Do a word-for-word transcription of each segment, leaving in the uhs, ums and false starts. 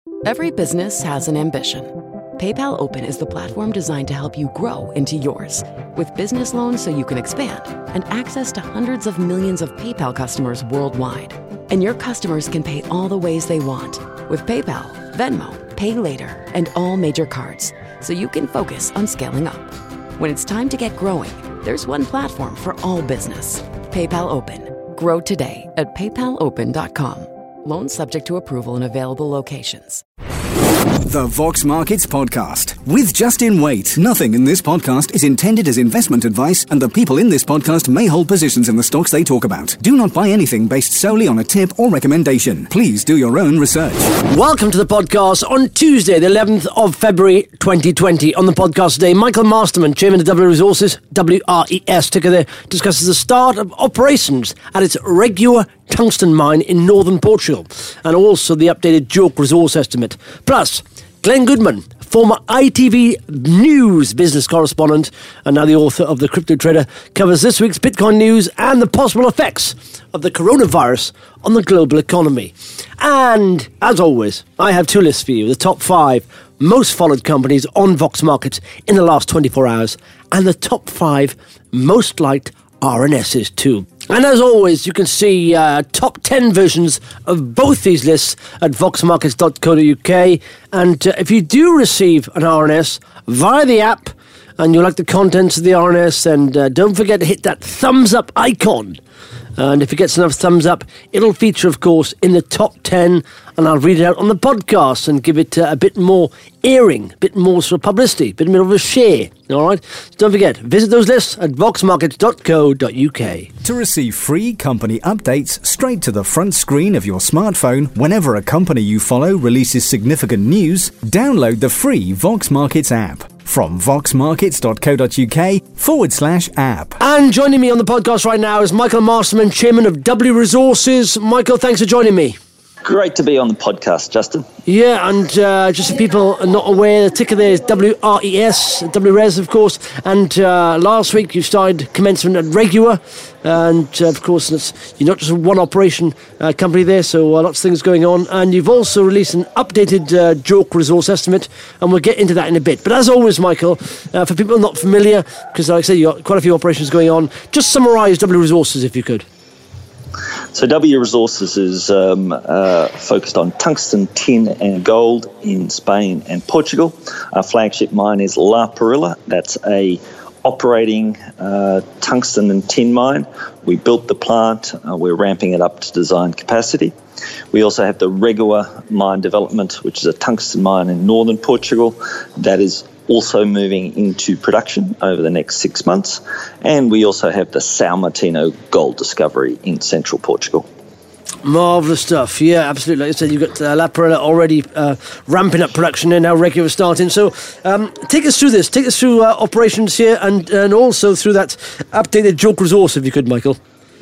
Every business has an ambition. PayPal Open is the platform designed to help you grow into yours. With business loans so you can expand and access to hundreds of millions of PayPal customers worldwide. And your customers can pay all the ways they want with PayPal, Venmo, Pay Later, and all major cards, so you can focus on scaling up. When it's time to get growing, there's one platform for all business. PayPal Open. Grow today at paypal open dot com. Loans subject to approval in available locations. The Vox Markets Podcast. With Justin Waite, nothing in this podcast is intended as investment advice, and the people in this podcast may hold positions in the stocks they talk about. Do not buy anything based solely on a tip or recommendation. Please do your own research. Welcome to the podcast on Tuesday, the eleventh of February, twenty twenty. On the podcast today, Michael Masterman, Chairman of W Resources, W R E S, ticker there, discusses the start of operations at its Regua tungsten mine in northern Portugal, and also the updated JORC resource estimate. Plus, Glenn Goodman, former I T V News business correspondent and now the author of The Crypto Trader, covers this week's Bitcoin news and the possible effects of the coronavirus on the global economy. And, as always, I have two lists for you, the top five most followed companies on Vox Markets in the last twenty-four hours, and the top five most liked R N Ss too. And as always, you can see uh, top ten versions of both these lists at vox markets dot co dot uk. And uh, if you do receive an R N S via the app and you like the contents of the R N S, then uh, don't forget to hit that thumbs up icon. And if it gets enough thumbs up, it'll feature, of course, in the top ten, and I'll read it out on the podcast and give it uh, a bit more airing, a bit more sort of publicity, a bit more of a share, all right? So don't forget, visit those lists at vox markets dot co dot uk. To receive free company updates straight to the front screen of your smartphone whenever a company you follow releases significant news, download the free Vox Markets app from vox markets dot co dot uk forward slash app. And joining me on the podcast right now is Michael Masterman, Chairman of W Resources. Michael, thanks for joining me. Great to be on the podcast, Justin. Yeah, and uh, just so people are not aware, the ticker there is W R E S, W R E S, of course. And uh, last week you started commencement at Regua. And, uh, of course, it's, you're not just a one-operation uh, company there, so uh, lots of things going on. And you've also released an updated uh, JORC resource estimate, and we'll get into that in a bit. But as always, Michael, uh, for people not familiar, because like I said, you've got quite a few operations going on, just summarise W Resources if you could. So W Resources is um, uh, focused on tungsten, tin and gold in Spain and Portugal. Our flagship mine is La Perilla. That's a operating uh, tungsten and tin mine. We built the plant. Uh, we're ramping it up to design capacity. We also have the Regua mine development, which is a tungsten mine in northern Portugal that is also moving into production over the next six months. And we also have the São Martinho gold discovery in central Portugal. Marvellous stuff. Yeah, absolutely. Like I said, you've got uh, La Perilla already uh, ramping up production and now Regua starting. So um, take us through this. Take us through uh, operations here and, and also through that updated JORC resource, if you could, Michael.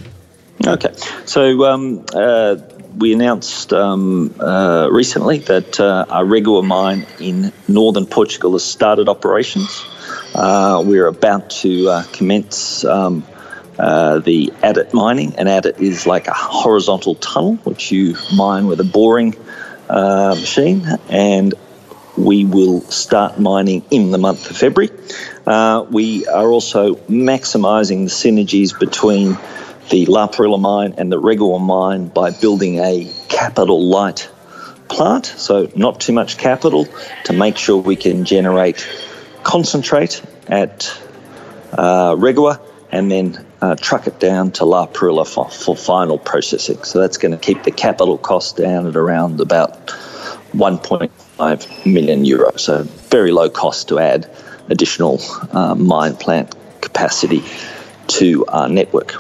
Okay. So um, uh, we announced um, uh, recently that uh, our Regua mine in northern Portugal has started operations. Uh, we're about to uh, commence um, uh, the adit mining. An adit is like a horizontal tunnel which you mine with a boring uh, machine, and we will start mining in the month of February. Uh, we are also maximising the synergies between the La Perilla mine and the Regua mine by building a capital light plant, so not too much capital, to make sure we can generate concentrate at uh, Regua and then uh, truck it down to La Perilla for, for final processing. So that's going to keep the capital cost down at around about one point five million euros, so very low cost to add additional uh, mine plant capacity to our network.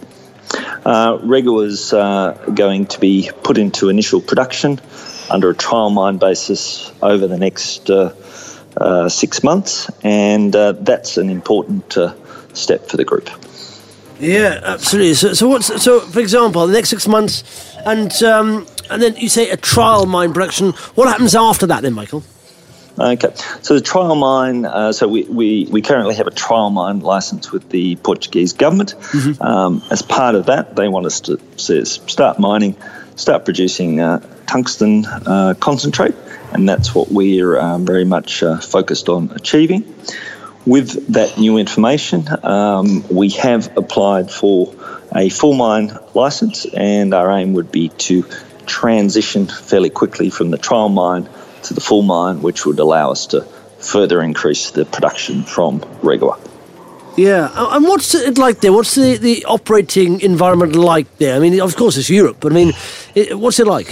Uh, Regua is uh, going to be put into initial production under a trial mine basis over the next uh, uh, six months, and uh, that's an important uh, step for the group. Yeah, absolutely. So, so what's so? For example, the next six months, and um, and then you say a trial mine production. What happens after that, then, Michael? Okay, so the trial mine, uh, so we, we, we currently have a trial mine license with the Portuguese government. Mm-hmm. Um, as part of that, they want us to start mining, start producing uh, tungsten uh, concentrate, and that's what we're um, very much uh, focused on achieving. With that new information, um, we have applied for a full mine license, and our aim would be to transition fairly quickly from the trial mine to the full mine, which would allow us to further increase the production from Regua. Yeah, and what's it like there? What's the, the operating environment like there? I mean, of course it's Europe, but I mean, it, what's it like?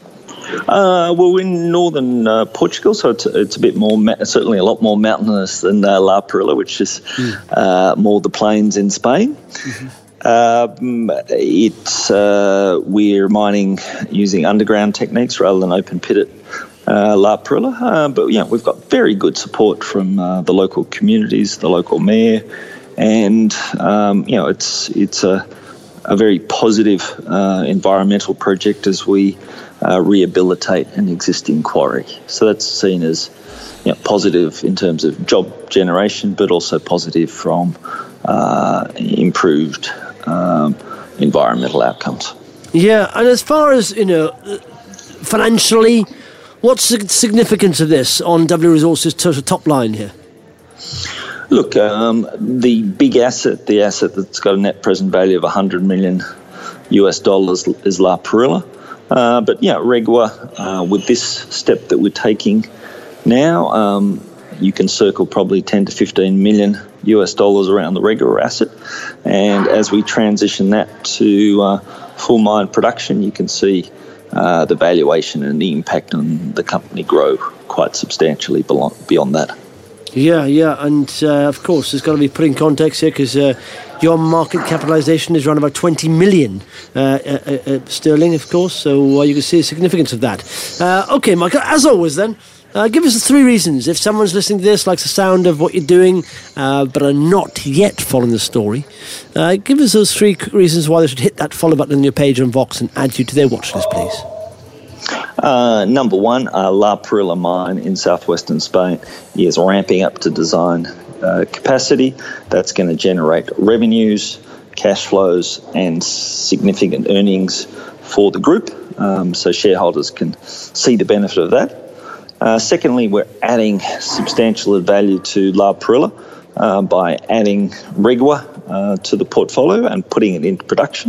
Uh, well, we're in northern uh, Portugal, so it's, it's a bit more, ma- certainly a lot more mountainous than uh, La Perilla, which is mm. uh, more the plains in Spain. Mm-hmm. Um, it's uh, we're mining using underground techniques rather than open pit at uh, La Perilla, uh, but you know, we've got very good support from uh, the local communities, the local mayor, and um, you know, it's it's a a very positive uh, environmental project as we uh, rehabilitate an existing quarry. So that's seen as, you know, positive in terms of job generation, but also positive from uh, improved um, environmental outcomes. Yeah, and as far as, you know, financially, what's the significance of this on W Resources' total top line here? Look, um, the big asset, the asset that's got a net present value of one hundred million U S dollars is La Perilla. Uh, but, yeah, Regua, uh, with this step that we're taking now, um, you can circle probably ten to fifteen million U S dollars around the Regua asset. And as we transition that to uh, full mine production, you can see uh, the valuation and the impact on the company grow quite substantially beyond that. Yeah, yeah, and uh, of course, there's got to be put in context here because uh, your market capitalisation is around about twenty million uh, uh, uh, sterling, of course, so uh, you can see the significance of that. Uh, okay, Michael, as always then, uh, give us the three reasons. If someone's listening to this, likes the sound of what you're doing, uh, but are not yet following the story, uh, give us those three reasons why they should hit that follow button on your page on Vox and add you to their watch list, please. Uh, number one, uh, La Perilla mine in southwestern Spain is ramping up to design uh, capacity. That's going to generate revenues, cash flows, and significant earnings for the group, um, so shareholders can see the benefit of that. Uh, secondly, we're adding substantial value to La Perilla uh, by adding Regua uh, to the portfolio and putting it into production.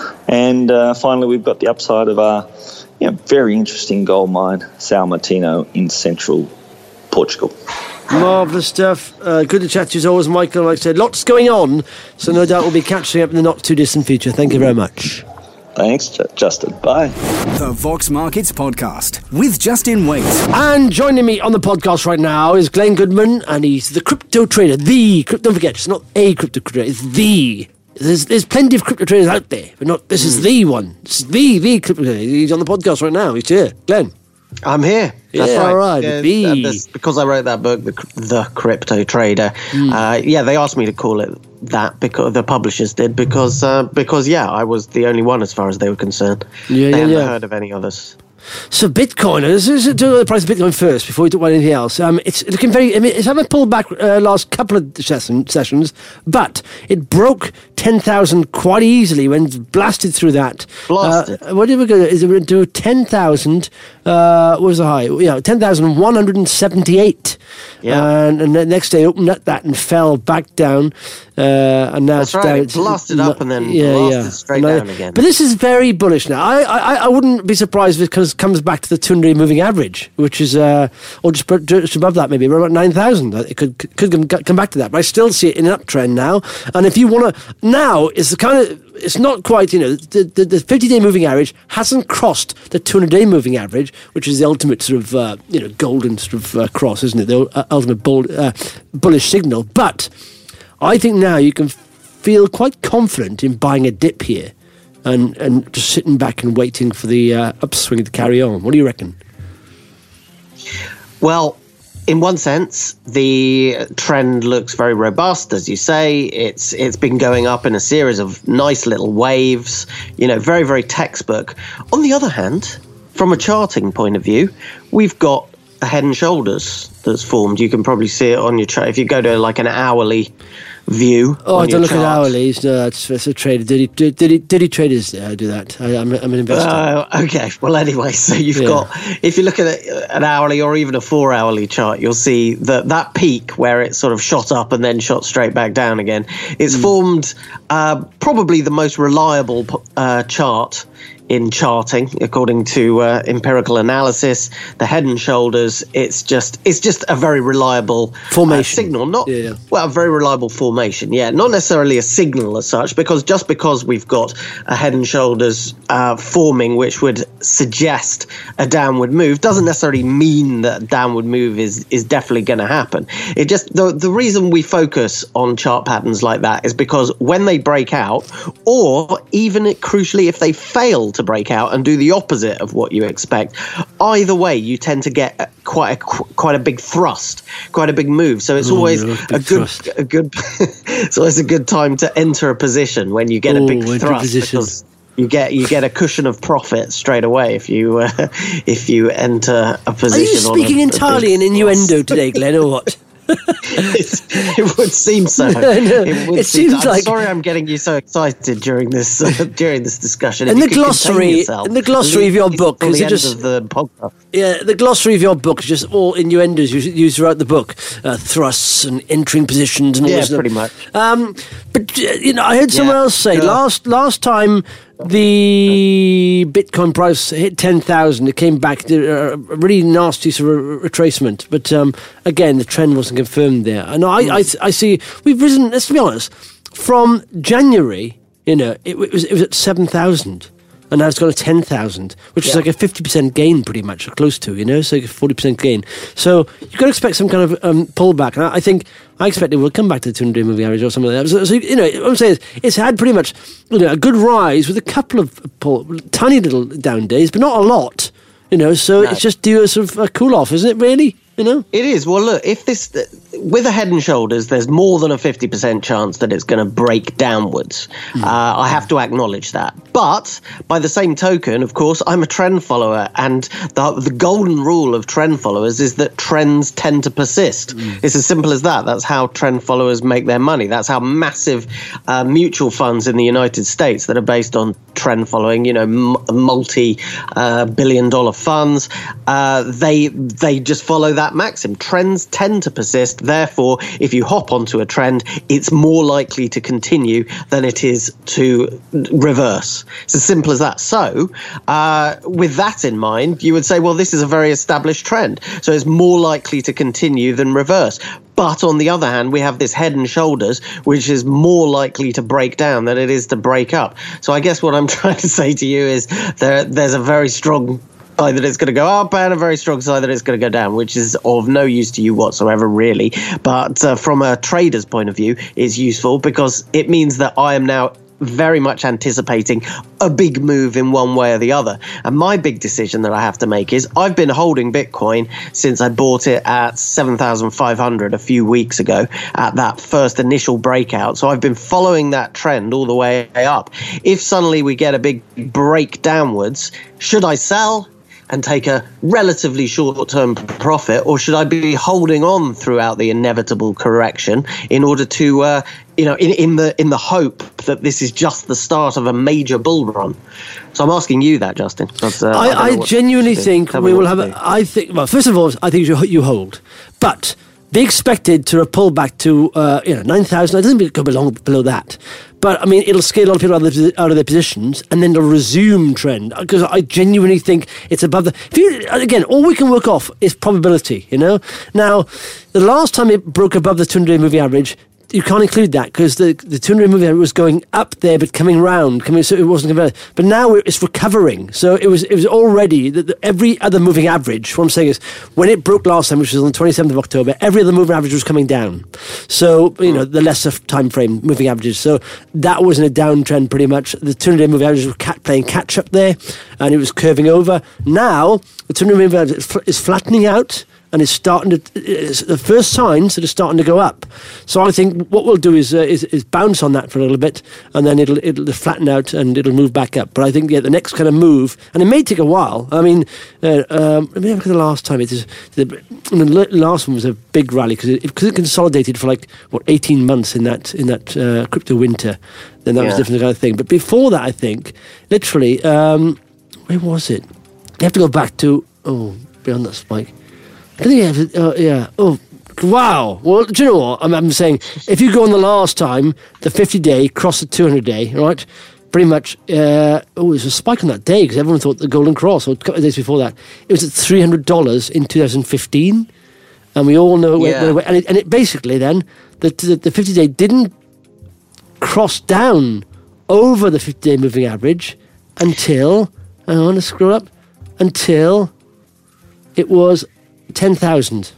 And uh, finally, we've got the upside of our Yeah, very interesting gold mine, São Martinho, in central Portugal. Marvellous stuff. Uh, good to chat to you as always, Michael. Like I said, lots going on, so no doubt we'll be catching up in the not-too-distant future. Thank you very much. Thanks, Justin. Bye. The Vox Markets Podcast with Justin Waite. And joining me on the podcast right now is Glenn Goodman, and he's the crypto trader. The crypto, don't forget, it's not a crypto trader, it's the. There's there's plenty of crypto traders out there, but not this is the one. This is the the crypto trader. He's on the podcast right now. He's here, Glenn. I'm here. That's yeah, right. All right. Yeah, the. that's because I wrote that book, the the crypto trader. Mm. Uh, yeah, they asked me to call it that because the publishers did because uh, because yeah, I was the only one as far as they were concerned. Yeah, they yeah, hadn't yeah. heard of any others. So Bitcoin, let's talk about the price of Bitcoin first before we talk about anything else. Um, it's looking very, I mean, it's having a pullback uh, last couple of session, sessions, but it broke ten thousand quite easily when it blasted through that. Blasted. Uh, what did we go to? Is it going to do ten thousand, uh, what was the high? Yeah, ten thousand one hundred seventy-eight. Yeah. And, and the next day it opened at that and fell back down. Uh, and now That's it's right. down. It blasted up and then yeah, blasted yeah. straight I, down again. But this is very bullish now. I, I, I wouldn't be surprised if it comes back to the two hundred day moving average, which is, uh, or just, just above that, maybe about nine thousand. It could could come back to that. But I still see it in an uptrend now. And if you want to, now is the kind of, it's not quite, you know, the, the, the fifty day moving average hasn't crossed the two hundred day moving average, which is the ultimate sort of, uh, you know, golden sort of uh, cross, isn't it? The uh, ultimate bull, uh, bullish signal. But I think now you can feel quite confident in buying a dip here and, and just sitting back and waiting for the uh, upswing to carry on. What do you reckon? Well, in one sense, the trend looks very robust, as you say. It's it's been going up in a series of nice little waves, you know, very, very textbook. On the other hand, from a charting point of view, we've got a head and shoulders that's formed. You can probably see it on your chart. If you go to like an hourly view. Oh, I don't look chart. at hourlies. No, that's, that's a trader. Did he, did, did he, did he traders uh, do that? I, I'm, I'm an investor. Uh, okay. Well, anyway, so you've yeah. got, if you look at an hourly or even a four hourly chart, you'll see that that peak where it sort of shot up and then shot straight back down again, it's mm. formed uh, probably the most reliable uh, chart in charting, according to uh, empirical analysis. The Head and Shoulders, it's just it's just a very reliable formation uh, signal. Not yeah, yeah. well, a very reliable formation. Yeah, not necessarily a signal as such, because just because we've got a Head and Shoulders uh, forming, which would suggest a downward move, doesn't necessarily mean that a downward move is is definitely going to happen. It just the the reason we focus on chart patterns like that is because when they break out, or even crucially if they fail to break out and do the opposite of what you expect, either way you tend to get quite a quite a big thrust, quite a big move. So it's Ooh, always a a good thrust. a good it's always a good time to enter a position when you get Ooh, a big thrust, position. because you get you get a cushion of profit straight away if you uh, if you enter a position. Are you speaking on a, entirely a in innuendo today, Glenn, or what? it would seem so. No, no. It, would It seem seems so. I'm like- sorry, I'm getting you so excited during this uh, during this discussion. And If the you could contain glossary- yourself, and the glossary of your leave book, till is the it end just- of the podcast? Yeah, the glossary of your book is just all innuendos you use throughout the book, uh, thrusts and entering positions and all Yeah, this stuff. pretty much. Um, but uh, you know, I heard someone Yeah, else say sure. last last time the Bitcoin price hit ten thousand, it came back to uh, a really nasty sort of retracement. But um, again, the trend wasn't confirmed there. And I, I, I see we've risen. Let's be honest, from January, you know, it, it was it was at seven thousand. And now it's gone to ten thousand, which is Yeah. like a fifty percent gain pretty much, or close to, you know, so like a forty percent gain. So you've got to expect some kind of um, pullback. And I, I think, I expect it will come back to the two hundred day moving average or something like that. So, so, you know, what I'm saying is, it's had pretty much, you know, a good rise with a couple of pull, tiny little down days, but not a lot, you know, so No. it's just due a sort of a cool off, isn't it, really? You know? It is. Well, look, if this, with a Head and Shoulders, there's more than a fifty percent chance that it's going to break downwards. Mm. Uh, I have to acknowledge that. But by the same token, of course, I'm a trend follower. And the, the golden rule of trend followers is that trends tend to persist. Mm. It's as simple as that. That's how trend followers make their money. That's how massive uh, mutual funds in the United States that are based on trend following, you know, m- multi-billion uh, dollar funds, uh, they they just follow that maxim. Trends tend to persist. Therefore, if you hop onto a trend, it's more likely to continue than it is to reverse. It's as simple as that. So, uh, with that in mind, you would say, well, this is a very established trend. So it's more likely to continue than reverse. But on the other hand, we have this Head and Shoulders, which is more likely to break down than it is to break up. So I guess what I'm trying to say to you is there, there's a very strong side that it's going to go up and a very strong side that it's going to go down, which is of no use to you whatsoever, really. But uh, from a trader's point of view, it's useful because it means that I am now very much anticipating a big move in one way or the other. And my big decision that I have to make is I've been holding Bitcoin since I bought it at seven thousand five hundred a few weeks ago at that first initial breakout. So I've been following that trend all the way up. If suddenly we get a big break downwards, should I sell and take a relatively short-term profit, or should I be holding on throughout the inevitable correction in order to, uh, you know, in, in the in the hope that this is just the start of a major bull run? So I'm asking you that, Justin. But, uh, I, I, I genuinely think Tell me we will what have. to A, do. I think. Well, first of all, I think you, you hold, but be expected to pull back to uh, you know nine thousand. I don't think it'll go below, below that. But, I mean, it'll scare a lot of people out of, their, out of their positions, and then it'll resume trend, because I genuinely think it's above the... If you, again, all we can work off is probability, you know? Now, the last time it broke above the two hundred day moving average, you can't include that, because the, the two hundred day moving average was going up there, but coming round, coming, so it wasn't converted. But now it's recovering, so it was it was already... The, the, every other moving average, what I'm saying is, when it broke last time, which was on the twenty-seventh of October, every other moving average was coming down. So, you know, the lesser time frame moving averages. So that was in a downtrend pretty much. The two hundred day moving averages were cat, playing catch up there, and it was curving over. Now, the two hundred day moving average is flattening out, and it's starting to, it's the first signs that it's starting to go up. So I think what we'll do is, uh, is is bounce on that for a little bit, and then it'll it'll flatten out and it'll move back up. But I think yeah, the next kind of move, and it may take a while. I mean, uh, um, let me have a look at the last time. It is the, the last one was a big rally because it, because it consolidated for like what eighteen months in that in that uh, crypto winter. Then that yeah. was a different kind of thing. But before that, I think literally, um, where was it? You have to go back to oh beyond that spike. I think you have to, uh, yeah. Oh. Wow. Well, do you know what? I'm, I'm saying if you go on the last time, the fifty-day crossed the two hundred day, right? Pretty much, uh, oh, there's a spike on that day because everyone thought the Golden Cross, or a couple of days before that, it was at three hundred dollars in two thousand fifteen. And we all know, yeah. where, where, and, it, and it basically then, the, the, the fifty-day didn't cross down over the fifty-day moving average until, I want to scroll up, until it was ten thousand.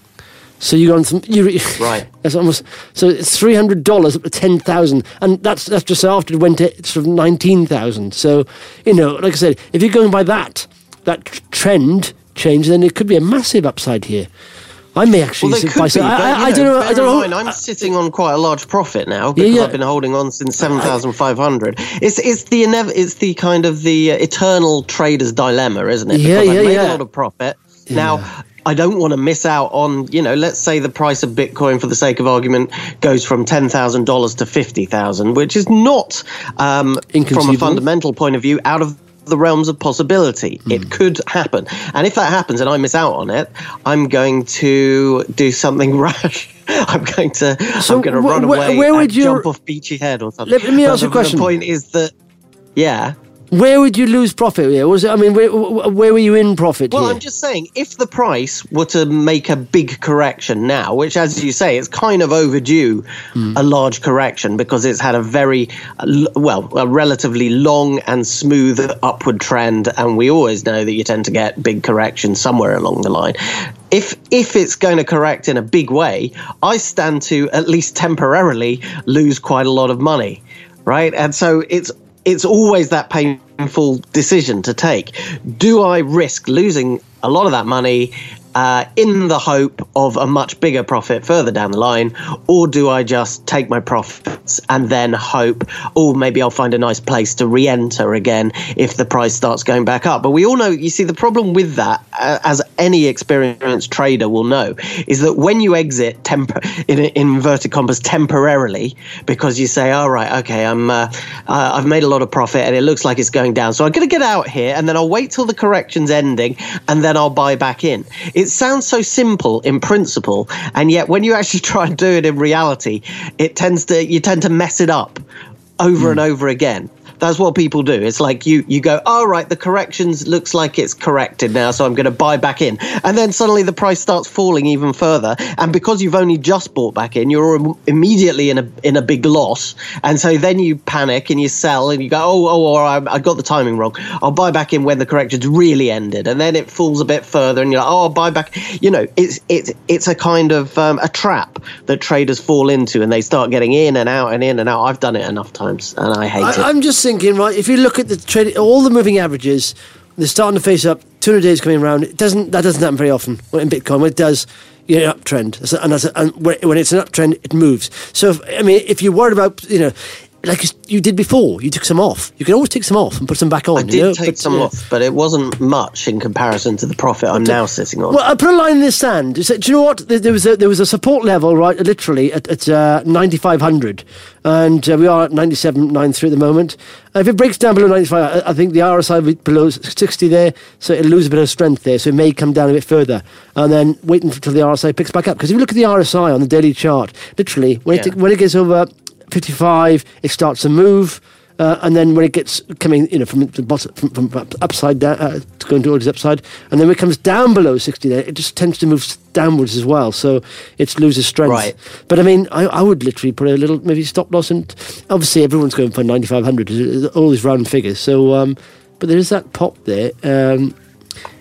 So you go on some, you, right? That's almost so it's three hundred dollars up to ten thousand, and that's that's just after it went to sort of nineteen thousand. So you know, like I said, if you're going by that that trend change, then it could be a massive upside here. I may actually. Well, they could be, I, but, I, I know, don't know. I don't know. Mind, I'm sitting on quite a large profit now because yeah, yeah. I've been holding on since seven thousand five hundred. It's it's the inev- it's the kind of the uh, eternal trader's dilemma, isn't it? Yeah, because yeah, I've made yeah. a lot of profit yeah. now. I don't want to miss out on, you know, let's say the price of Bitcoin, for the sake of argument, goes from ten thousand dollars to fifty thousand dollars, which is not, um, from a fundamental point of view, out of the realms of possibility. Mm. It could happen. And if that happens and I miss out on it, I'm going to do something rash. I'm going to so I'm going to wh- run wh- away where would and you... jump off Beachy Head or something. Let me ask but you a question. The point is that, yeah... Where would you lose profit here? Was it, I mean, where, where were you in profit well, here? I'm just saying, if the price were to make a big correction now, which, as you say, it's kind of overdue, mm. a large correction because it's had a very, well, a relatively long and smooth upward trend, and we always know that you tend to get big corrections somewhere along the line. If if it's going to correct in a big way, I stand to at least temporarily lose quite a lot of money, right? And so it's It's always that painful decision to take. Do I risk losing a lot of that money uh, in the hope of a much bigger profit further down the line, or do I just take my profits and then hope, oh, maybe I'll find a nice place to re-enter again if the price starts going back up? But we all know, you see, the problem with that, uh, as any experienced trader will know, is that when you exit temp- in, in inverted commas temporarily, because you say, all right, okay, I'm, uh, uh, I've made a lot of profit and it looks like it's going down, so I'm going to get out here and then I'll wait till the correction's ending and then I'll buy back in. It sounds so simple in principle, and yet when you actually try and do it in reality, it tends to you tend to mess it up over mm. and over again. That's what people do. It's like you you go, all right, the corrections looks like it's corrected now, so I'm going to buy back in. And then suddenly the price starts falling even further. And because you've only just bought back in, you're immediately in a in a big loss. And so then you panic and you sell and you go, oh, oh, or I, I got the timing wrong. I'll buy back in when the correction's really ended. And then it falls a bit further and you're like, oh, I'll buy back. You know, it's it's it's a kind of um, a trap that traders fall into, and they start getting in and out and in and out. I've done it enough times and I hate I, it. I'm just saying, Thinking, right, if you look at the trade, all the moving averages, they're starting to face up. two hundred days coming around. It doesn't that doesn't happen very often in Bitcoin. When it does, you get an uptrend, and, that's a, and when it's an uptrend, it moves. So, if, I mean, if you're worried about, you know, like you did before, you took some off. You can always take some off and put some back on. I did you know? take but, some yeah. off, but it wasn't much in comparison to the profit I'm now sitting on. Well, I put a line in the sand. Do you know what? There was a, there was a support level, right, literally, at, at uh, ninety-five hundred. And uh, we are at ninety-seven ninety-three at the moment. Uh, if it breaks down below ninety-five, I, I think the R S I will be below sixty there, so it'll lose a bit of strength there, so it may come down a bit further. And then wait until the R S I picks back up. Because if you look at the R S I on the daily chart, literally, when, yeah. it, when it gets over fifty-five, it starts to move, uh, and then when it gets coming, you know, from the bottom, from, from upside down, uh, going towards the upside, and then when it comes down below sixty, there it just tends to move downwards as well, so it loses strength. Right. But I mean, I, I would literally put a little maybe stop loss, and obviously everyone's going for ninety-five hundred, all these round figures. So, um, but there is that pop there. Um,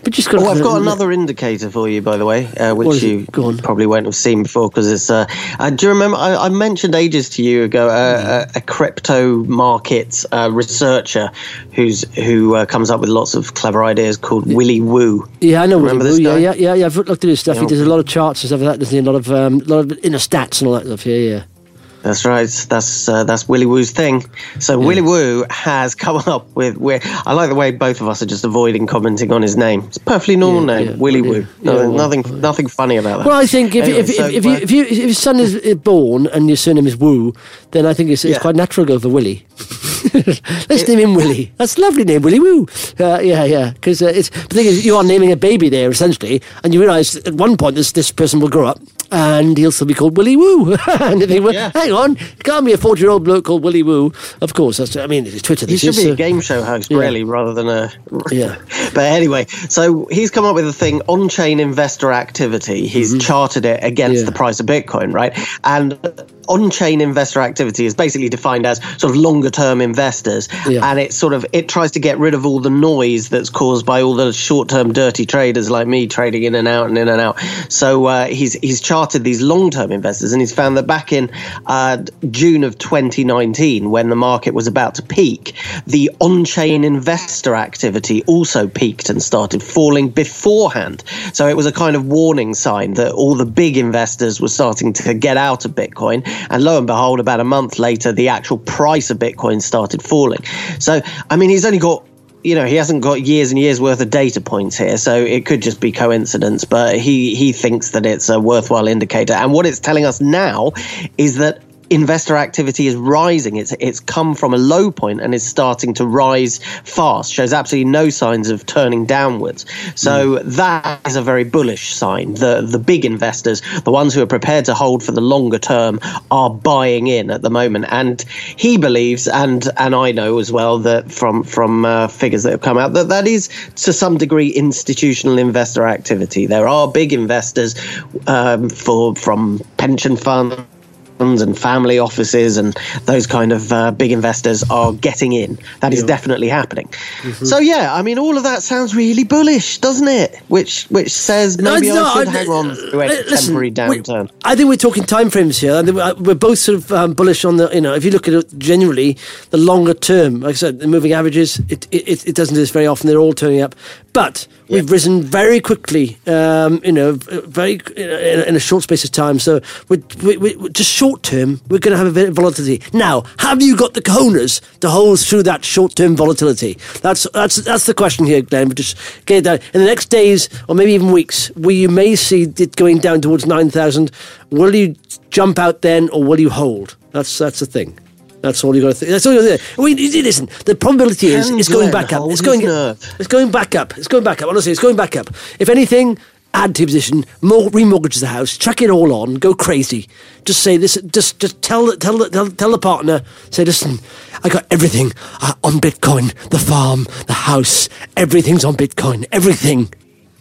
But just got oh, I've got another indicator for you, by the way, uh, which you probably won't have seen before because it's. Uh, uh, do you remember? I, I mentioned ages to you ago uh, a, a crypto market uh, researcher who's who uh, comes up with lots of clever ideas called yeah. Willy Woo. Yeah, I know Willy Woo. Yeah, yeah, yeah, yeah. I've looked at his stuff. Yeah. He does a lot of charts and stuff like that. Doesn't he? A lot of um, a lot of inner stats and all that stuff. Yeah, yeah. That's right. That's uh, that's Willy Woo's thing. So yeah. Willy Woo has come up with. Where I like the way both of us are just avoiding commenting on his name. It's a perfectly normal yeah, name, yeah, Willy Woo. No, yeah, well, nothing, nothing funny about that. Well, I think if anyway, if, so, if, if, you, if, you, if your son is born and your surname is Woo, then I think it's, it's yeah. quite natural to go for Willy. Let's it, name him Willy. That's a lovely name, Willy Woo. Uh, yeah, yeah. Because uh, it's the thing is, you are naming a baby there essentially, and you realise at one point this this person will grow up. And he'll still be called Willy Woo. And you think, well, yeah. hang on, it can't be a forty-year-old bloke called Willy Woo. Of course, that's. I mean, it's Twitter. He should be so. a game show host, yeah. really, rather than a. Yeah. But anyway, so he's come up with a thing, on-chain investor activity. He's mm-hmm. charted it against yeah. the price of Bitcoin, right? And on-chain investor activity is basically defined as sort of longer-term investors, yeah. and it sort of it tries to get rid of all the noise that's caused by all the short-term dirty traders like me trading in and out and in and out. So uh, he's he's charted these long-term investors, and he's found that back in uh, June of twenty nineteen, when the market was about to peak, the on-chain investor activity also peaked and started falling beforehand. So it was a kind of warning sign that all the big investors were starting to get out of Bitcoin. And lo and behold, about a month later, the actual price of Bitcoin started falling. So, I mean, he's only got, you know, he hasn't got years and years worth of data points here. So it could just be coincidence. But he, he thinks that it's a worthwhile indicator. And what it's telling us now is that investor activity is rising. It's it's come from a low point and is starting to rise fast. Shows absolutely no signs of turning downwards. So mm. that is a very bullish sign. The the big investors, the ones who are prepared to hold for the longer term, are buying in at the moment. And he believes, and and I know as well, that from from uh, figures that have come out, that that is to some degree institutional investor activity. There are big investors um, for from pension funds and family offices and those kind of uh, big investors are getting in. That is yeah. definitely happening. Mm-hmm. So yeah, I mean, all of that sounds really bullish, doesn't it? Which which says maybe no, I should I, hang on to a listen, temporary downturn. We, I think we're talking timeframes here. I think we're both sort of um, bullish on the, you know, if you look at it generally, the longer term. Like I said, the moving averages, it it, it doesn't do this very often. They're all turning up. But we've yeah. risen very quickly, um, you know, very in, in a short space of time. So we're, we, we, just short term, we're going to have a bit of volatility. Now, have you got the cojones to hold through that short term volatility? That's that's that's the question here, Glenn. But just get it down in the next days or maybe even weeks, where you may see it going down towards nine thousand. Will you jump out then, or will you hold? That's that's the thing. That's all you got to think. That's all you got to think. I mean, listen, the probability is Can it's going back up. It's going, it's going back up. It's going back up. Honestly, it's going back up. If anything, add to your position, more, remortgage the house, chuck it all on, go crazy. Just say this. Just, just tell, tell, tell, tell the partner. Say, listen, I got everything uh, on Bitcoin. The farm, the house, everything's on Bitcoin. Everything.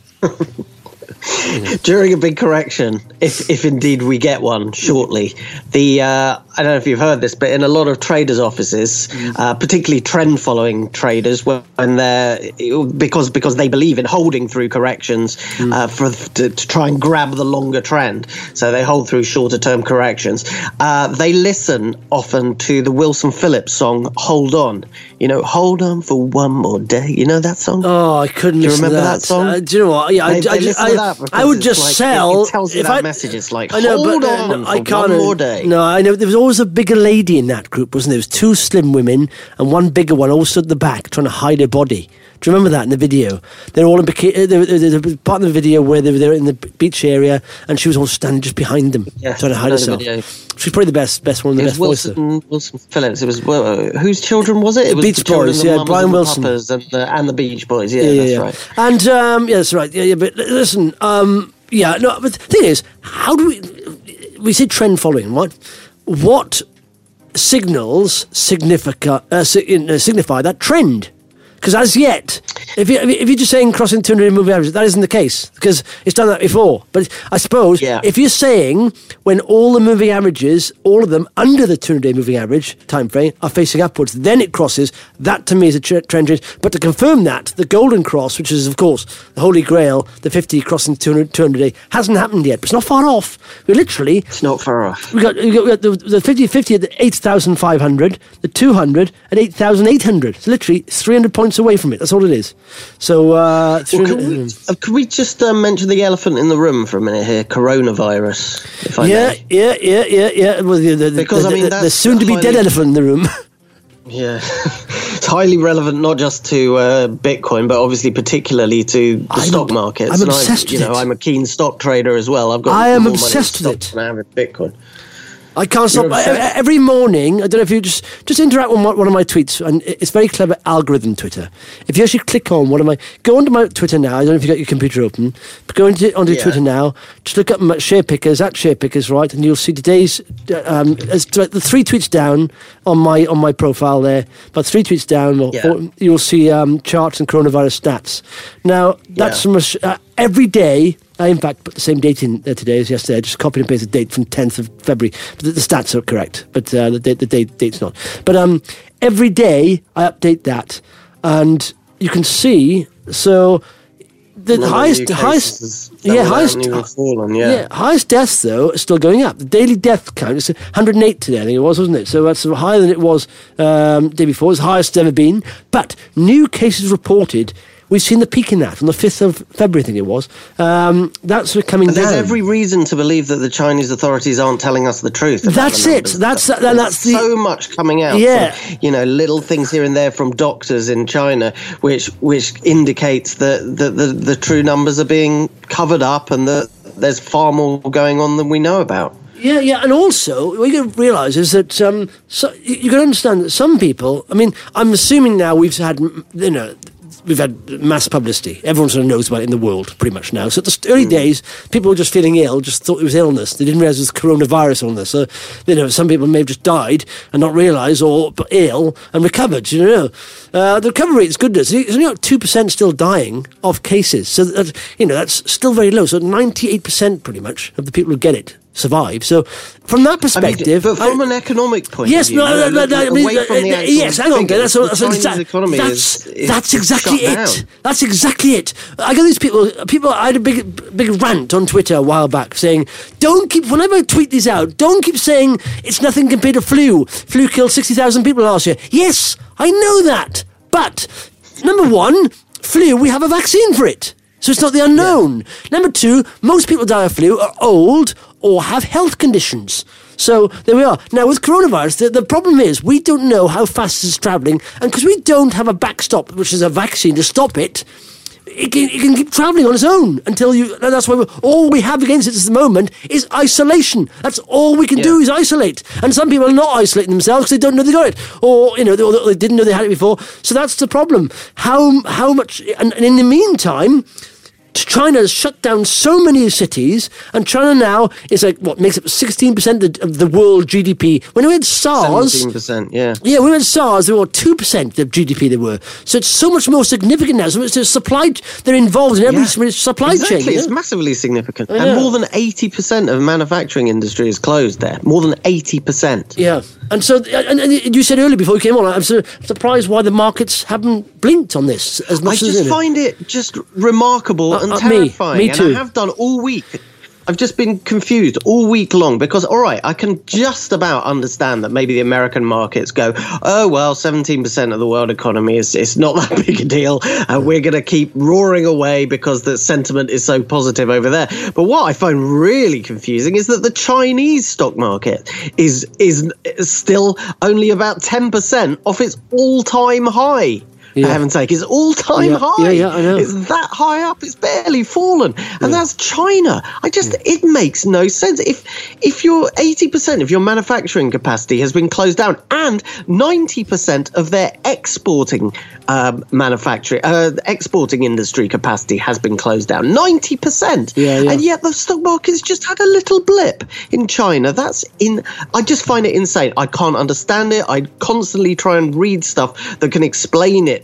During a big correction, if if indeed we get one shortly, the uh, I don't know if you've heard this, but in a lot of traders' offices, mm. uh, particularly trend-following traders, when they're because because they believe in holding through corrections mm. uh, for to, to try and grab the longer trend, so they hold through shorter-term corrections. Uh, they listen often to the Wilson Phillips song "Hold On." You know, hold on for one more day. You know that song? Oh, I couldn't. Do you listen remember to that, that song? Uh, do you know what? Yeah, they, I, they I, I, I, I would just like, sell. It, it tells you if that I, message. It's like, I know, hold but, on uh, for I can't, one more day. No, I know. There was always a bigger lady in that group, wasn't there? There was two slim women and one bigger one all stood at the back trying to hide her body. Do you remember that in the video? They're all in bikini. There's a part of the video where they were in the beach area and she was all standing just behind them, yeah, trying to hide herself. She's probably the best, best one, the best Wilson, voicer. Wilson Phillips. It was well, whose children was it? It was Beach the Boys. Yeah, Brian Wilson and the, and the Beach Boys. Yeah, yeah, that's yeah. right. And um, yeah, that's right. Yeah, yeah. But listen, um, yeah. No, but the thing is, how do we? We say trend following, right? What signals significa, uh, signify that trend? Because as yet, if, you, if you're just saying crossing two hundred moving averages, that isn't the case, because it's done that before. But I suppose yeah. if you're saying when all the moving averages, all of them under the two hundred day moving average time frame are facing upwards, then it crosses, that to me is a tr- trend change. But to confirm that, the golden cross, which is, of course, the holy grail, the fifty crossing two hundred, two hundred day, hasn't happened yet. But it's not far off. We're literally... It's not far off. We got, we got, we got the, the fifty fifty at eight thousand five hundred, the two hundred at eight thousand eight hundred. It's literally three hundred points away from it. That's all it is. So, uh, well, can, we, uh, can we just uh, mention the elephant in the room for a minute here? Coronavirus, if I yeah, may. Yeah, yeah, yeah, yeah. Well, the, the, because, the, I mean, the, that's the soon-to-be highly, dead elephant in the room. Yeah. It's highly relevant, not just to uh, Bitcoin, but obviously particularly to the I'm, stock markets. I'm and obsessed I, with you know, it. I'm a keen stock trader as well. I've got I am more obsessed money in with stocks it. than I have in Bitcoin. I can't stop. I, every morning, I don't know if you just just interact with one of my tweets, and it's very clever algorithm Twitter. If you actually click on one of my, go onto my Twitter now. I don't know if you got your computer open, but go into onto yeah. Twitter now. Just look up my share pickers at share pickers, right, and you'll see today's um, the three tweets down on my on my profile there. About three tweets down, or, yeah. or you'll see um, charts and coronavirus stats. Now that's yeah. from a, uh, every day. I, in fact, put the same date in there today as yesterday. I just copied and pasted the date from tenth of February. But the, the stats are correct, but uh, the, date, the date, date's not. But um, every day I update that, and you can see, so the None highest, highest, yeah, highest, fallen, yeah. yeah, highest deaths, though, are still going up. The daily death count is one hundred eight today, I think it was, wasn't it? So that's higher than it was um, the day before. It's the highest it's ever been. But new cases reported, we've seen the peak in that on the fifth of February, I think it was. Um, that's coming and there's down. There's every reason to believe that the Chinese authorities aren't telling us the truth. That's the it. That's that, and that's the, so much coming out. Yeah. From, you know, little things here and there from doctors in China, which which indicates that the, the, the true numbers are being covered up and that there's far more going on than we know about. Yeah, yeah, and also what you got to realise is that um, so you got to understand that some people. I mean, I'm assuming now we've had, you know. We've had mass publicity. Everyone sort of knows about it in the world, pretty much now. So at the early mm. days, people were just feeling ill, just thought it was illness. They didn't realise it was coronavirus illness. So, you know, some people may have just died and not realised, or ill and recovered, you know. Uh, the recovery rate is good. It's only about two percent still dying of cases. So, that, you know, that's still very low. So ninety-eight percent pretty much of the people who get it survive. So from that perspective, I mean, but from I, an economic point yes, of view, no, no, no, no, away no, from the actual yes, hang on, figures, that's, that's, the that's, Chinese economy that's, is, is that's exactly it. Down. That's exactly it. I got these people. People. I had a big, big rant on Twitter a while back saying, "Don't keep." Whenever I tweet these out, don't keep saying it's nothing compared to flu. Flu killed sixty thousand people last year. Yes, I know that, but number one, flu. We have a vaccine for it. So it's not the unknown. Yeah. Number two, most people die of flu are old or have health conditions. So there we are. Now with coronavirus, the, the problem is we don't know how fast it's travelling, and because we don't have a backstop, which is a vaccine to stop it, it can, it can keep travelling on its own until you. And that's why we, all we have against it at the moment is isolation. That's all we can yeah. do is isolate. And some people are not isolating themselves because they don't know they got it, or you know they, or they didn't know they had it before. So that's the problem. How how much? And, and in the meantime, China has shut down so many cities, and China now is like, what, makes up sixteen percent of the world G D P. When we had SARS... seventeen percent, yeah. Yeah, when we had SARS, they were two percent of G D P they were. So it's so much more significant now. So it's a supply... They're involved in every yeah. supply exactly. chain. It's yeah? massively significant. Yeah. And more than eighty percent of manufacturing industry is closed there. More than eighty percent. Yeah. And so, and, and you said earlier before you came on, I'm so surprised why the markets haven't blinked on this as much I as... I just find it just remarkable uh, and uh, terrifying. Me, me too. And I have done all week. I've just been confused all week long because, all right, I can just about understand that maybe the American markets go, oh, well, seventeen percent of the world economy is it's not that big a deal. And we're going to keep roaring away because the sentiment is so positive over there. But what I find really confusing is that the Chinese stock market is is still only about ten percent off its all-time high. Yeah. For heaven's sake, it's all-time yeah, high. Yeah, yeah, I know. It's that high up. It's barely fallen. And yeah. that's China. I just, yeah. it makes no sense. If if your eighty percent of your manufacturing capacity has been closed down and ninety percent of their exporting um, manufacturing, uh, exporting industry capacity has been closed down, ninety percent. Yeah, yeah. And yet the stock market's just had a little blip in China. That's in, I just find it insane. I can't understand it. I constantly try and read stuff that can explain it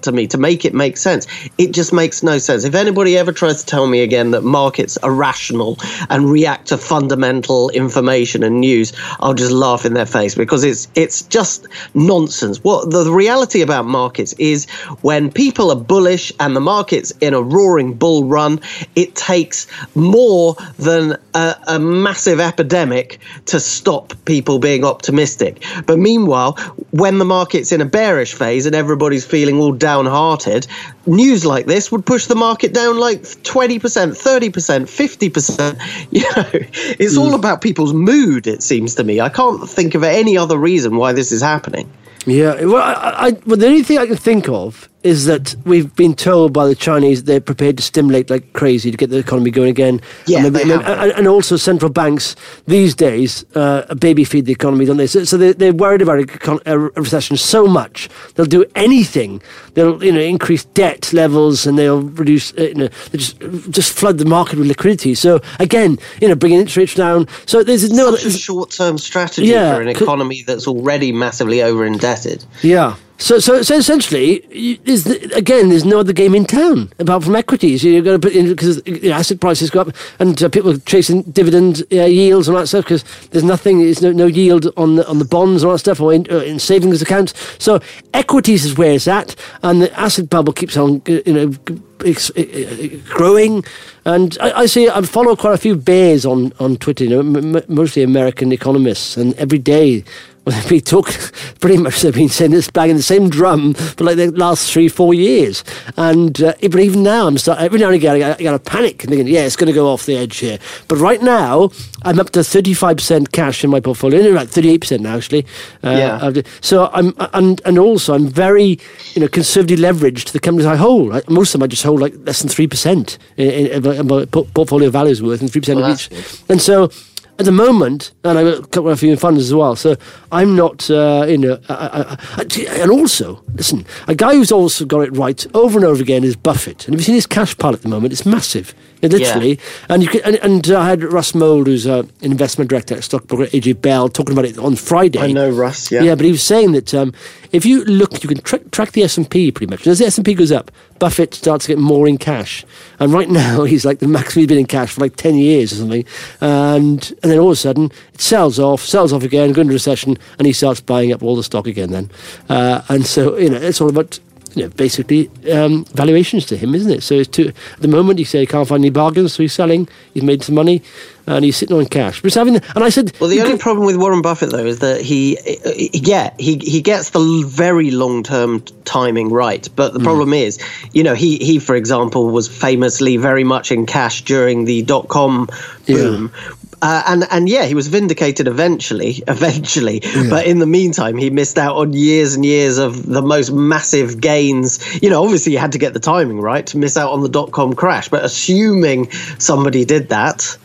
to me to make it make sense. It just makes no sense. If anybody ever tries to tell me again that markets are rational and react to fundamental information and news, I'll just laugh in their face, because it's it's just nonsense. What the, the reality about markets is, when people are bullish and the market's in a roaring bull run, it takes more than a, a massive epidemic to stop people being optimistic. But meanwhile, when the market's in a bearish phase and everybody's feeling all downhearted, news like this would push the market down like twenty percent, thirty percent, fifty percent. You know, it's mm. all about people's mood, it seems to me. I can't think of any other reason why this is happening. Yeah, well, I, I, well, the only thing I can think of is that we've been told by the Chinese they're prepared to stimulate like crazy to get the economy going again. Yeah, and, they and, and, and also central banks these days uh, baby feed the economy, don't they? So, so they're, they're worried about a, a recession so much they'll do anything. They'll, you know, increase debt levels and they'll reduce, uh, you know, they just just flood the market with liquidity. So again, you know, bringing interest rates down. So there's no such a short-term strategy yeah, for an economy that's already massively over-indebted. Yeah. So, so, so essentially, is the, again, there's no other game in town apart from equities. You've got to put in, because you know, asset prices go up, and uh, people are chasing dividend uh, yields and all that stuff, because there's nothing, there's no, no yield on the on the bonds and all that stuff, or in, uh, in savings accounts. So equities is where it's at, and the asset bubble keeps on, you know, It's growing. And I, I see, I follow quite a few bears on, on Twitter, you know, m- mostly American economists, and every day, well, they've been talking, pretty much they've been saying this, banging the same drum for like the last three, four years. And uh, but even now, I'm start, every now and again, I got, I got a panic and thinking, yeah, it's going to go off the edge here. But right now, I'm up to thirty-five percent cash in my portfolio, in about thirty-eight percent now, actually. Uh, yeah. So I'm, and and also I'm very, you know, conservatively leveraged to the companies I hold. Like, most of them I just hold like less than three percent in, in, in my portfolio values worth, and three percent well, of each. Good. And so, at the moment, and I've got a couple of few funds as well, so I'm not, uh, you know, I, I, I, and also, listen, a guy who's also got it right over and over again is Buffett. And have you seen his cash pile at the moment? It's massive, literally. Yeah. And you can, and, and I had Russ Mould, who's uh, an investment director at stockbroker A J Bell, talking about it on Friday. I know Russ, yeah. Yeah, but he was saying that um, if you look, you can tra- track the S and P pretty much. As the S and P goes up, Buffett starts to get more in cash. And right now, he's like the maximum he's been in cash for like ten years or something. And and then all of a sudden, it sells off, sells off again, goes into recession, and he starts buying up all the stock again then. Uh, and so, you know, it's all about, you know, basically um, valuations to him, isn't it? So it's too, at the moment, he said he can't find any bargains, so he's selling, he's made some money, and he's sitting on cash. But he's having, and I said... Well, the only problem with Warren Buffett, though, is that he, yeah, he, he gets the very long-term timing right. But the mm. problem is, you know, he, he, for example, was famously very much in cash during the dot-com boom. Yeah. Uh, and, and yeah, he was vindicated eventually, eventually. Yeah. But in the meantime, he missed out on years and years of the most massive gains. You know, obviously you had to get the timing right to miss out on the dot-com crash. But assuming somebody did that...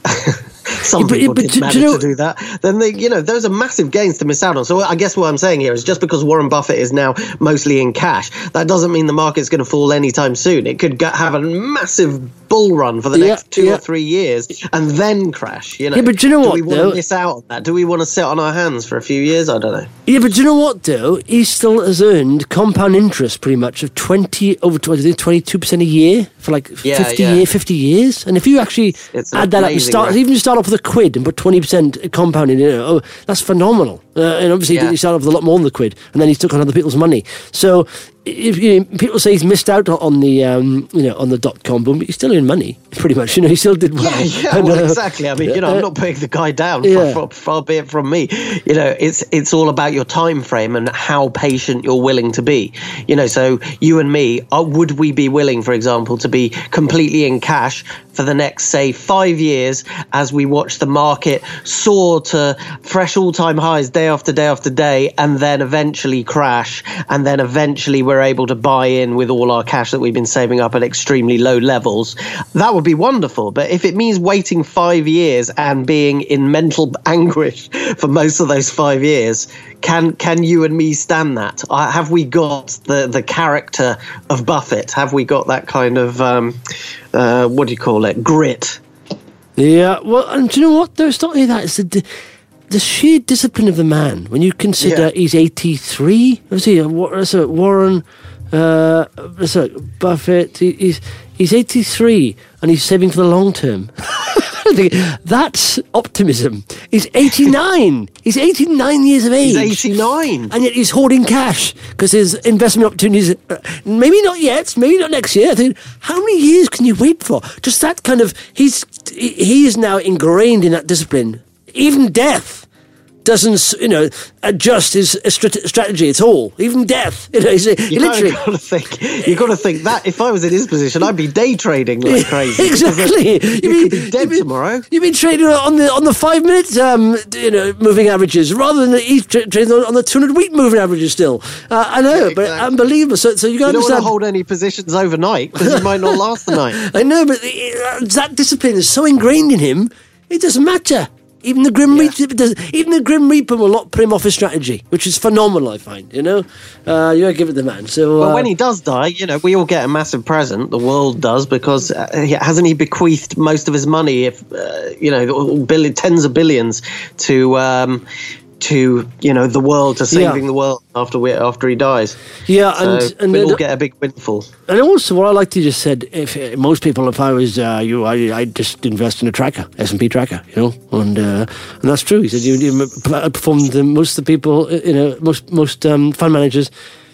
Some yeah, but, people but, did manage you know, to do that. Then they, you know, those are massive gains to miss out on. So I guess what I'm saying here is just because Warren Buffett is now mostly in cash, that doesn't mean the market's going to fall anytime soon. It could get, have a massive bull run for the yeah, next two yeah. or three years and then crash. You know, yeah, but do you know do what? we want though? to miss out on that? Do we want to sit on our hands for a few years? I don't know. Yeah, but do you know what? Though he still has earned compound interest pretty much of twenty over twenty-two percent a year for like yeah, fifty yeah. year, fifty years. And if you actually it's add that up and start, right? even start off with a quid and put twenty percent compounding, you know, oh, that's phenomenal. Uh, and obviously, yeah. he started off with a lot more than the quid, and then he took on other people's money. So, if you know, people say he's missed out on the, um, you know, on the dot com boom, but he's still in money, pretty much. You know, he still did well. Yeah, yeah and, well, uh, exactly. I mean, you know, uh, I'm not putting the guy down. Yeah. Far, far, far be it from me. You know, it's it's all about your time frame and how patient you're willing to be. You know, so you and me, uh, would we be willing, for example, to be completely in cash for the next, say, five years as we watch the market soar to fresh all-time highs day after day after day, and then eventually crash, and then eventually we're able to buy in with all our cash that we've been saving up at extremely low levels? That would be wonderful. But if it means waiting five years and being in mental anguish for most of those five years, can can you and me stand that? Uh, have we got the, the character of Buffett? Have we got that kind of, um, uh, what do you call it, grit? Yeah, well, and do you know what? There's not only that, it's the, the sheer discipline of the man. When you consider yeah. he's eighty-three, was he, what is it, Warren... Uh, so Buffett, he, he's he's eighty-three and he's saving for the long term. That's optimism. He's eighty-nine. He's eighty-nine years of age. He's eighty-nine. And yet he's hoarding cash because his investment opportunities, uh, maybe not yet, maybe not next year. I think, how many years can you wait for? Just that kind of, he's he is now ingrained in that discipline. Even death doesn't, you know, adjust his strategy at all. Even death, you know, he's, you he literally. Got to think. You got to think that if I was in his position, I'd be day trading like crazy. Exactly. You, you could be dead tomorrow. You've been trading on the on the five minute, um, you know, moving averages rather than the, he's tra- trading on the two hundred week moving averages. Still, uh, I know, yeah, but exactly. Unbelievable. So, so you got to don't understand. want to hold any positions overnight because you might not last the night. I know, but uh, that discipline is so ingrained in him. It doesn't matter. Even the Grim yeah. Reaper does. Even the Grim Reaper will not put him off his strategy, which is phenomenal. I find, you know, uh, you gotta give it the man. So, well, uh, when he does die, you know, we all get a massive present. The world does because uh, hasn't he bequeathed most of his money, if uh, you know, billion, tens of billions, to um, to you know the world, to saving yeah. the world after we after he dies. Yeah, so and and we'll uh, all get a big windfall. And also, what I liked you just said, if uh, most people, if I was uh, you, I, I'd just invest in a tracker, S and P tracker, you know, and uh, and that's true. He said you, you performed the, most of the people, you know, most most um, fund managers,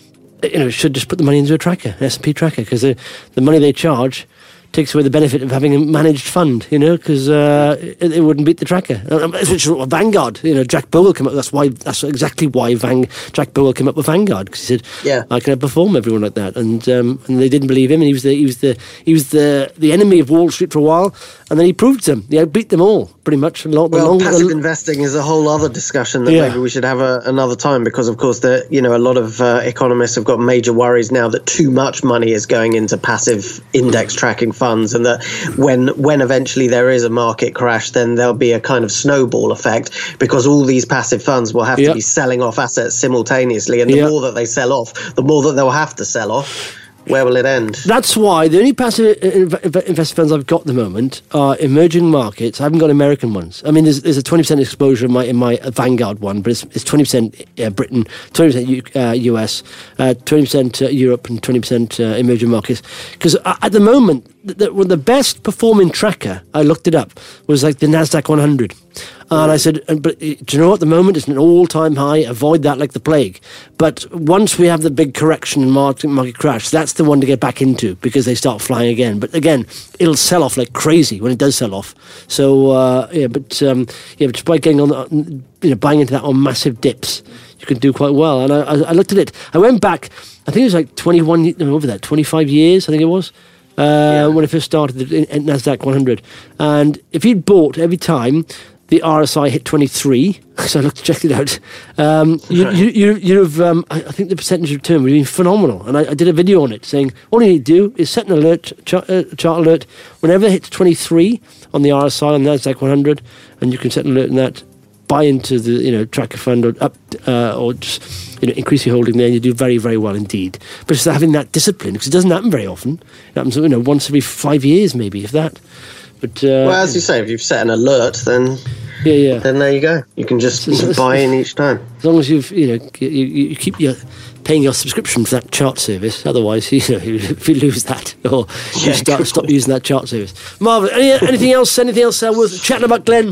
you know, should just put the money into a tracker, S and P tracker, because the the money they charge takes away the benefit of having a managed fund, you know, because uh, it, it wouldn't beat the tracker. Which Vanguard, you know, Jack Bogle came up. That's why. That's exactly why Van, Jack Bogle came up with Vanguard, because he said, "Yeah, I can outperform everyone like that." And um, and they didn't believe him, and he was the he was the he was the the enemy of Wall Street for a while, and then he proved them. He outbeat them all pretty much. A lot. Well, long, passive the, investing is a whole other discussion that yeah. maybe we should have a, another time, because of course the you know a lot of uh, economists have got major worries now that too much money is going into passive index tracking funds, and that when when eventually there is a market crash, then there'll be a kind of snowball effect, because all these passive funds will have yep. to be selling off assets simultaneously, and the yep. more that they sell off, the more that they'll have to sell off. Where will it end? That's why the only passive investment funds I've got at the moment are emerging markets. I haven't got American ones. I mean, there's, there's a twenty percent exposure in my in my Vanguard one, but it's, it's twenty percent uh, Britain, twenty percent U, uh, U S, uh, twenty percent uh, Europe, and twenty percent uh, emerging markets. Because at the moment, the, the, the best performing tracker, I looked it up, was like the NASDAQ one hundred. And I said, but do you know what, at the moment it's an all-time high, avoid that like the plague. But once we have the big correction and market, market crash, that's the one to get back into, because they start flying again. But again, it'll sell off like crazy when it does sell off. So, uh, yeah, but um, yeah, but just by getting on, the, you know, buying into that on massive dips, you can do quite well. And I, I, I looked at it. I went back, I think it was like twenty-one, no, over that, twenty-five years, I think it was. Uh, yeah. When I first started at NASDAQ one hundred. And if you'd bought every time the R S I hit twenty-three, so I looked, checked it out, um, you, you, you, you'd have, um, I, I think the percentage return would have been phenomenal. And I, I did a video on it saying, all you need to do is set an alert, chart, uh, chart alert, whenever it hits twenty-three on the R S I on NASDAQ one hundred, and you can set an alert in that, buy into the, you know, tracker fund, or up, uh, or just, you know, increase your holding there, and you do very, very well indeed. But just having that discipline, because it doesn't happen very often. It happens, you know, once every five years maybe, if that. But uh, well, as you say, if you've set an alert, then yeah, yeah, then there you go. You can just so, so, buy in each time. As long as you've, you know, you, you keep your paying your subscription for that chart service. Otherwise, you know, if you lose that, or yeah, you start stop point. using that chart service. Marvin, any, anything else? Anything else uh, worth chatting about, Glenn?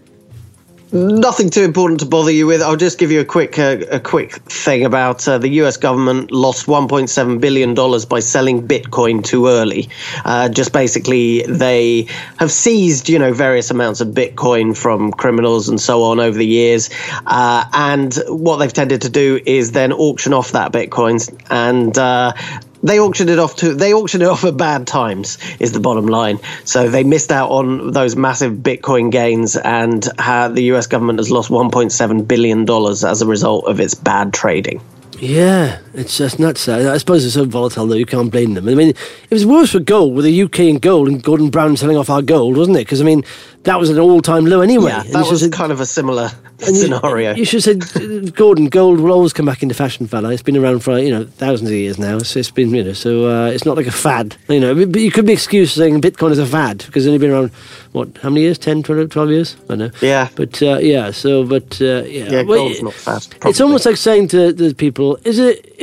Nothing too important to bother you with. I'll just give you a quick uh, a quick thing about uh, the U S government lost one point seven billion dollars by selling Bitcoin too early. Uh, just basically, they have seized, you know, various amounts of Bitcoin from criminals and so on over the years. Uh, and what they've tended to do is then auction off that Bitcoin, and uh, They auctioned it off to. They auctioned it off at bad times, is the bottom line. So they missed out on those massive Bitcoin gains, and uh, the U S government has lost one point seven billion dollars as a result of its bad trading. Yeah, it's just nuts. I suppose it's so volatile, though, you can't blame them. I mean, it was worse for gold, with the U K and gold, and Gordon Brown selling off our gold, wasn't it? Because, I mean, that was an all-time low anyway. Yeah, that was said, kind of a similar scenario. You, you should have said, Gordon, gold will always come back into fashion, fella. It's been around for, you know, thousands of years now. So it's been, you know, so uh, it's not like a fad, you know. But you could be excused for saying Bitcoin is a fad, because it's only been around, what, how many years? ten, twelve, twelve years? I don't know. Yeah. But, uh, yeah, so, but, uh, yeah. Yeah, well, gold's not fad, probably. It's almost like saying to the people, is it...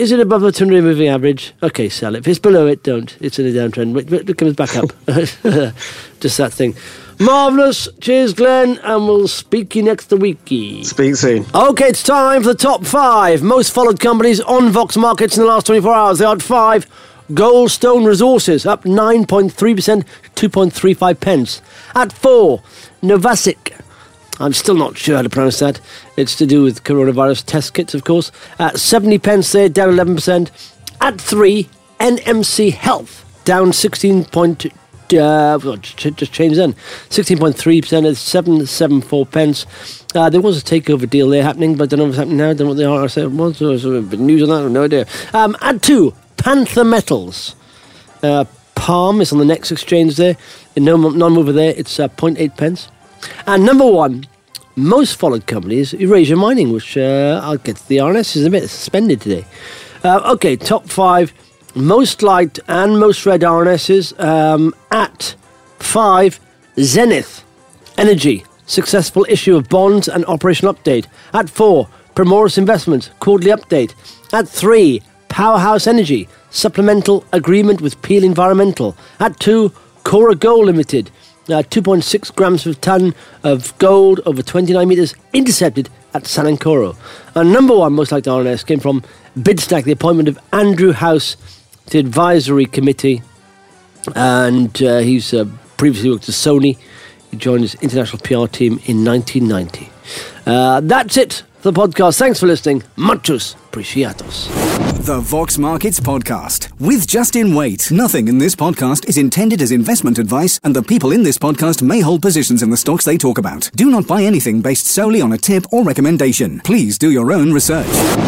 is it above the two hundred moving average? Okay, sell it. If it's below it, don't. It's in a downtrend. Wait, wait, it comes back up. Just that thing. Marvellous. Cheers, Glenn, and we'll speak you next weeky. Speak soon. Okay, it's time for the top five most followed companies on Vox Markets in the last twenty-four hours. They are at five. Goldstone Resources, up nine point three percent, two point three five pence. At four, Novasic. I'm still not sure how to pronounce that. It's to do with coronavirus test kits, of course. At seventy pence there, down eleven percent. At three, N M C Health, down sixteen point Uh, just change then. sixteen point three percent at seven seventy-four pence. Uh, there was a takeover deal there happening, but I don't know what's happening now. I don't know what they are. I said, was there a bit of news on that? I have no idea. Um, at two, Panther Metals. Uh, Palm is on the next exchange there. No non-mover there. It's uh, zero point eight pence. And number one, most followed company is Eurasia Mining, which uh, I'll get to the R N S is a bit suspended today. Uh, okay, top five. Most liked and most read R N Ss. Um, at five, Zenith Energy, successful issue of bonds and operational update. At four, Primoris Investments, quarterly update. At three, Powerhouse Energy, supplemental agreement with Peel Environmental. At two, Cora Gold Limited, uh, two point six grams per tonne of gold over twenty-nine metres intercepted at Sanancoro. And number one most liked R N S came from Bidstack, the appointment of Andrew House to the advisory committee, and uh, he's uh, previously worked at Sony. He joined his international P R team in nineteen ninety. Uh, that's it for the podcast. Thanks for listening. Muchos preciados. The Vox Markets Podcast with Justin Waite. Nothing in this podcast is intended as investment advice, and the people in this podcast may hold positions in the stocks they talk about. Do not buy anything based solely on a tip or recommendation. Please do your own research.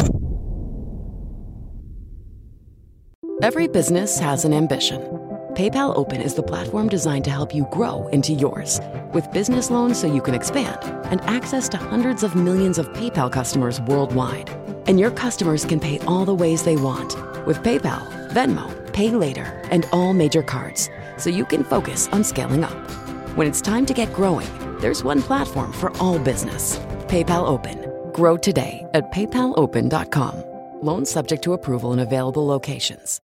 Every business has an ambition. PayPal Open is the platform designed to help you grow into yours. With business loans so you can expand and access to hundreds of millions of PayPal customers worldwide. And your customers can pay all the ways they want with PayPal, Venmo, Pay Later, and all major cards, so you can focus on scaling up. When it's time to get growing, there's one platform for all business. PayPal Open. Grow today at paypal open dot com. Loans subject to approval in available locations.